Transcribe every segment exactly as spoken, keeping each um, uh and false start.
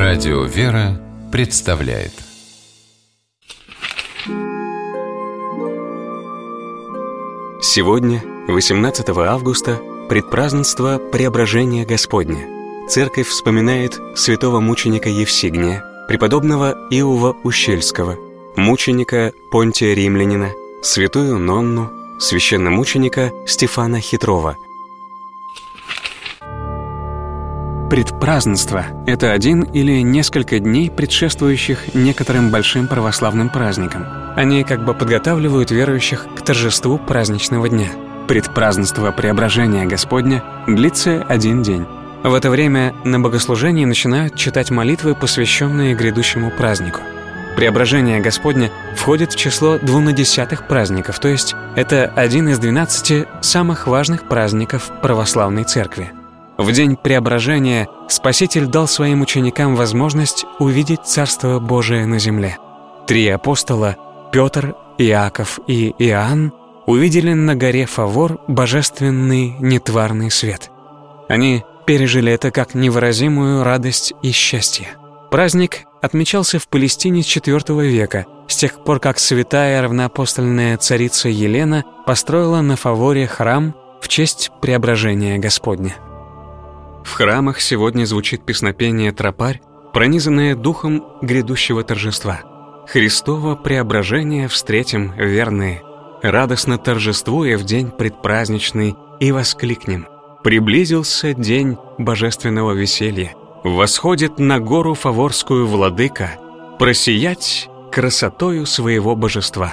Радио «Вера» представляет. Сегодня, восемнадцатого августа, предпразднество Преображения Господня. Церковь вспоминает святого мученика Евсигния, преподобного Иова Ущельского, мученика Понтия Римлянина, святую Нонну, священномученика Стефана Хитрова. Предпразднество – это один или несколько дней, предшествующих некоторым большим православным праздникам. Они как бы подготавливают верующих к торжеству праздничного дня. Предпразднество Преображения Господня длится один день. В это время на богослужении начинают читать молитвы, посвященные грядущему празднику. Преображение Господня входит в число двунадесятых праздников, то есть это один из двенадцати самых важных праздников православной церкви. В день Преображения Спаситель дал своим ученикам возможность увидеть Царство Божие на земле. Три апостола – Петр, Иаков и Иоанн – увидели на горе Фавор божественный нетварный свет. Они пережили это как невыразимую радость и счастье. Праздник отмечался в Палестине с четвёртого века, с тех пор, как святая равноапостольная царица Елена построила на Фаворе храм в честь Преображения Господня. В храмах сегодня звучит песнопение «Тропарь», пронизанное духом грядущего торжества. «Христово преображение встретим, верные, радостно торжествуя в день предпраздничный, и воскликнем: приблизился день божественного веселья, восходит на гору Фаворскую владыка, просиять красотою своего божества».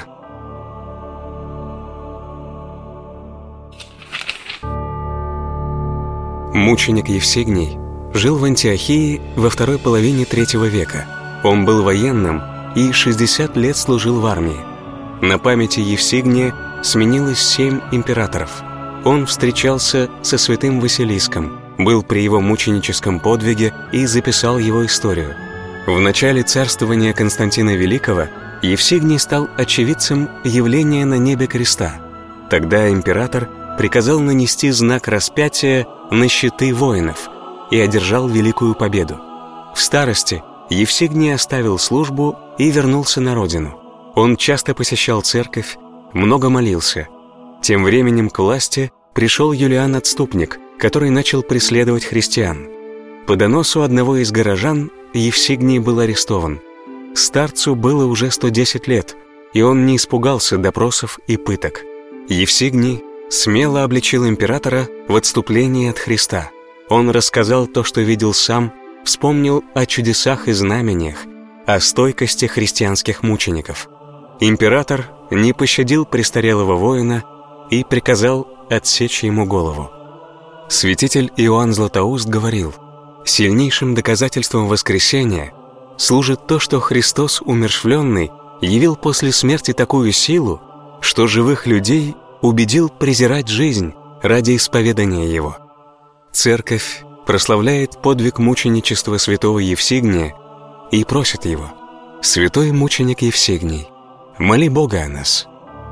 Мученик Евсигний жил в Антиохии во второй половине третьего века. Он был военным и шестьдесят лет служил в армии. На памяти Евсигния сменилось семь императоров. Он встречался со святым Василиском, был при его мученическом подвиге и записал его историю. В начале царствования Константина Великого Евсигний стал очевидцем явления на небе креста. Тогда император приказал нанести знак распятия на щиты воинов и одержал великую победу. В старости Евсигний оставил службу и вернулся на родину. Он часто посещал церковь, много молился. Тем временем к власти пришел Юлиан Отступник, который начал преследовать христиан. По доносу одного из горожан Евсигний был арестован. Старцу было уже сто десять лет, и он не испугался допросов и пыток. Евсигний смело обличил императора в отступлении от Христа. Он рассказал то, что видел сам, вспомнил о чудесах и знамениях, о стойкости христианских мучеников. Император не пощадил престарелого воина и приказал отсечь ему голову. Святитель Иоанн Златоуст говорил: «Сильнейшим доказательством воскресения служит то, что Христос умерщвленный явил после смерти такую силу, что живых людей убедил презирать жизнь ради исповедания Его». Церковь прославляет подвиг мученичества святого Евсигния и просит его: «Святой мученик Евсигний, моли Бога о нас».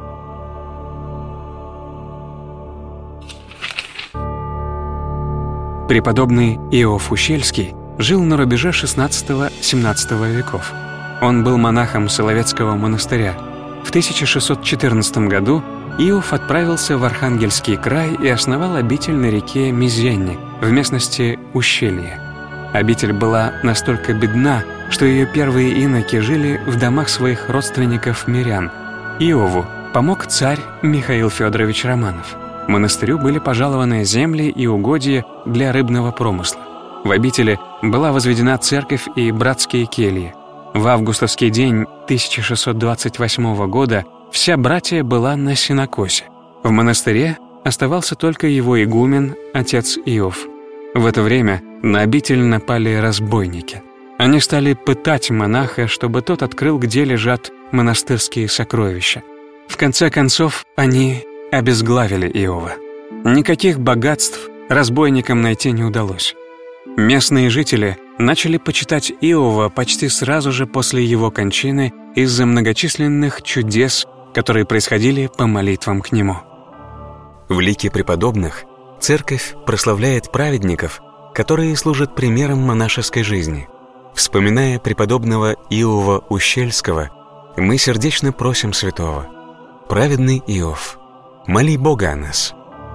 Преподобный Иов Ущельский жил на рубеже шестнадцатого-семнадцатого веков. Он был монахом Соловецкого монастыря. В тысяча шестьсот четырнадцатом году Иов отправился в Архангельский край и основал обитель на реке Мизенне в местности Ущелье. Обитель была настолько бедна, что ее первые иноки жили в домах своих родственников-мирян. Иову помог царь Михаил Федорович Романов. Монастырю были пожалованы земли и угодья для рыбного промысла. В обители была возведена церковь и братские кельи. В августовский день тысяча шестьсот двадцать восьмого года вся братья была на сенокосе. В монастыре оставался только его игумен, отец Иов. В это время на обитель напали разбойники. Они стали пытать монаха, чтобы тот открыл, где лежат монастырские сокровища. В конце концов, они обезглавили Иова. Никаких богатств разбойникам найти не удалось. Местные жители начали почитать Иова почти сразу же после его кончины из-за многочисленных чудес, которые происходили по молитвам к нему. В лике преподобных церковь прославляет праведников, которые служат примером монашеской жизни. Вспоминая преподобного Иова Ущельского, мы сердечно просим святого: праведный Иов, моли Бога о нас.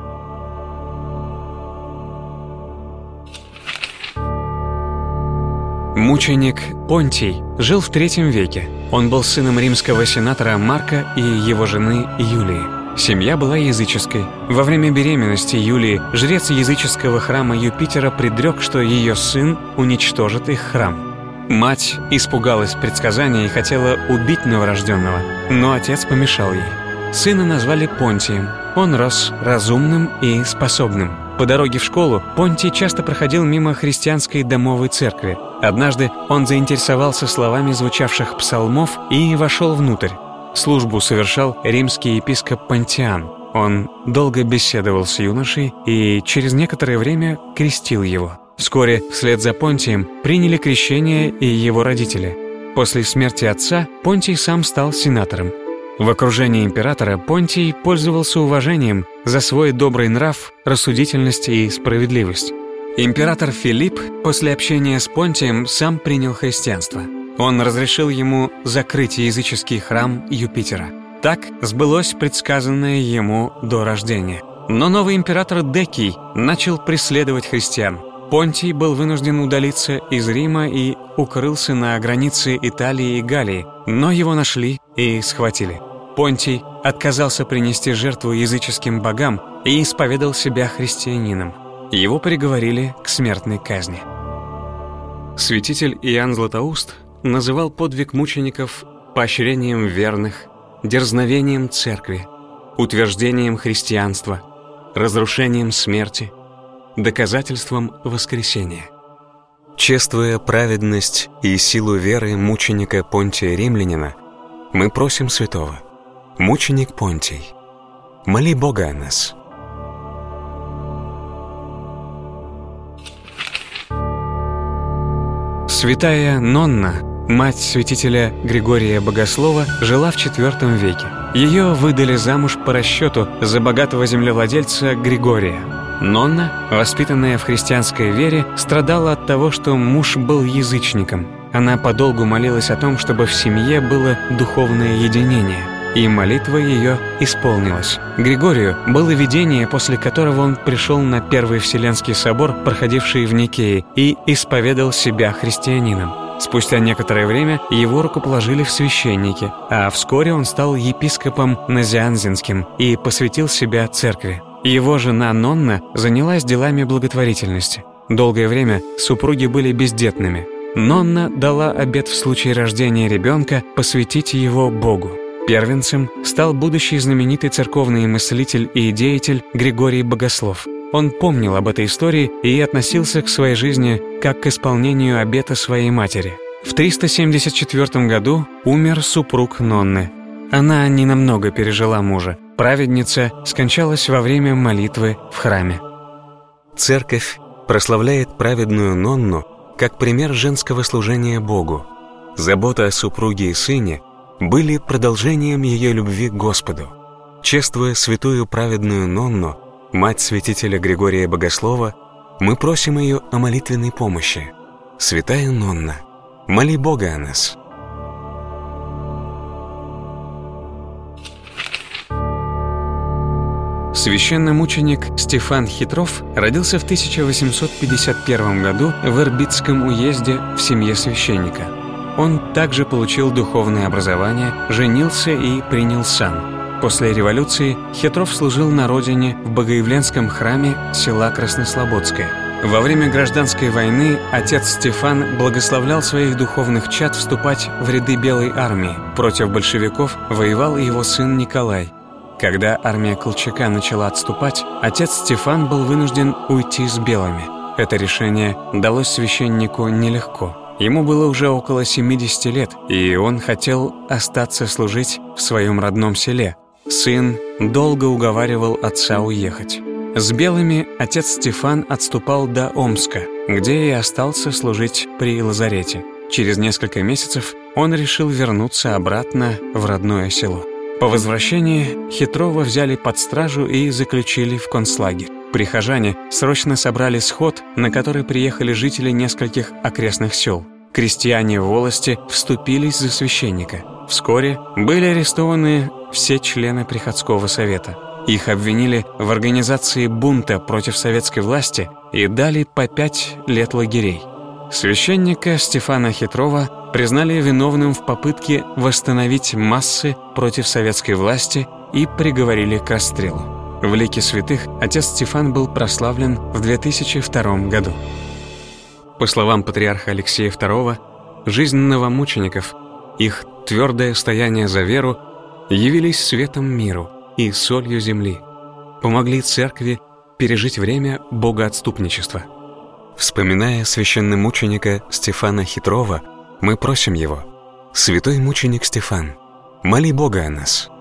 Мученик Понтий жил в третьем веке. Он был сыном римского сенатора Марка и его жены Юлии. Семья была языческой. Во время беременности Юлии жрец языческого храма Юпитера предрек, что ее сын уничтожит их храм. Мать испугалась предсказания и хотела убить новорожденного, но отец помешал ей. Сына назвали Понтием. Он рос разумным и способным. По дороге в школу Понтий часто проходил мимо христианской домовой церкви. Однажды он заинтересовался словами звучавших псалмов и вошел внутрь. Службу совершал римский епископ Понтиан. Он долго беседовал с юношей и через некоторое время крестил его. Вскоре вслед за Понтием приняли крещение и его родители. После смерти отца Понтий сам стал сенатором. В окружении императора Понтий пользовался уважением за свой добрый нрав, рассудительность и справедливость. Император Филипп после общения с Понтием сам принял христианство. Он разрешил ему закрыть языческий храм Юпитера. Так сбылось предсказанное ему до рождения. Но новый император Декий начал преследовать христиан. Понтий был вынужден удалиться из Рима и укрылся на границе Италии и Галлии, но его нашли и схватили. Понтий отказался принести жертву языческим богам и исповедал себя христианином. Его приговорили к смертной казни. Святитель Иоанн Златоуст называл подвиг мучеников поощрением верных, дерзновением церкви, утверждением христианства, разрушением смерти, доказательством воскресения. Чествуя праведность и силу веры мученика Понтия Римлянина, мы просим святого: мученик Понтий, моли Бога о нас. Святая Нонна, мать святителя Григория Богослова, жила в четвёртом веке. Ее выдали замуж по расчету за богатого землевладельца Григория. Нонна, воспитанная в христианской вере, страдала от того, что муж был язычником. Она подолгу молилась о том, чтобы в семье было духовное единение, и молитва ее исполнилась. Григорию было видение, после которого он пришел на Первый Вселенский собор, проходивший в Никее, и исповедал себя христианином. Спустя некоторое время его рукоположили в священники, а вскоре он стал епископом Назианзенским и посвятил себя церкви. Его жена Нонна занялась делами благотворительности. Долгое время супруги были бездетными. Нонна дала обет в случае рождения ребенка посвятить его Богу. Первенцем стал будущий знаменитый церковный мыслитель и деятель Григорий Богослов. Он помнил об этой истории и относился к своей жизни как к исполнению обета своей матери. В триста семьдесят четвёртом году умер супруг Нонны. Она ненамного пережила мужа. Праведница скончалась во время молитвы в храме. Церковь прославляет праведную Нонну как пример женского служения Богу. Забота о супруге и сыне были продолжением ее любви к Господу. Чествуя святую праведную Нонну, мать святителя Григория Богослова, мы просим ее о молитвенной помощи. Святая Нонна, моли Бога о нас. Священномученик Стефан Хитров родился в тысяча восемьсот пятьдесят первом году в Ирбитском уезде в семье священника. Он также получил духовное образование, женился и принял сан. После революции Хитров служил на родине в Богоявленском храме села Краснослободское. Во время гражданской войны отец Стефан благословлял своих духовных чад вступать в ряды Белой армии. Против большевиков воевал и его сын Николай. Когда армия Колчака начала отступать, отец Стефан был вынужден уйти с белыми. Это решение далось священнику нелегко. Ему было уже около семидесяти лет, и он хотел остаться служить в своем родном селе. Сын долго уговаривал отца уехать. С белыми отец Стефан отступал до Омска, где и остался служить при лазарете. Через несколько месяцев он решил вернуться обратно в родное село. По возвращении Хитрова взяли под стражу и заключили в концлагерь. Прихожане срочно собрали сход, на который приехали жители нескольких окрестных сел. Крестьяне в волости вступились за священника. Вскоре были арестованы все члены приходского совета. Их обвинили в организации бунта против советской власти и дали по пять лет лагерей. Священника Стефана Хитрова признали виновным в попытке восстановить массы против советской власти и приговорили к расстрелу. В лике святых отец Стефан был прославлен в две тысячи втором году. По словам патриарха Алексея второго, жизнь новомучеников, их твердое стояние за веру явились светом миру и солью земли, помогли церкви пережить время богоотступничества. Вспоминая священномученика Стефана Хитрова, мы просим его: «Святой мученик Стефан, моли Бога о нас».